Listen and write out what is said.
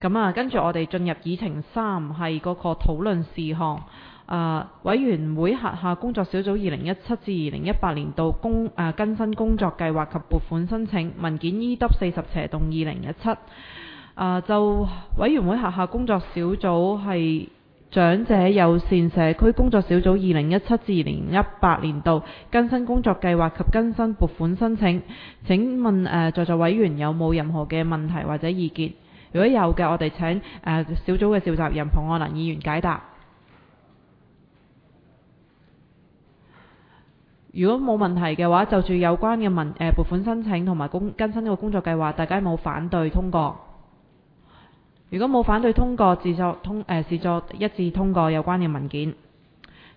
跟住我哋進入議程3係嗰個討論事項。委員會轄下工作小組2017至2018年度更新工作計劃及撥款申請文件 EW40/2017。就委員會轄下工作小組係長者友善社區工作小組2017至2018年度更新工作計劃及更新撥款申請，請問在座委員有冇任何嘅問題或者意見？如果有嘅，我哋請小組嘅召集人龐愛蘭議員解答。如果冇問題嘅話，就住有關嘅撥款申請同埋更新嘅工作計劃，大家有冇反對通過？如果冇反對通過，視作一致通過有關嘅文件。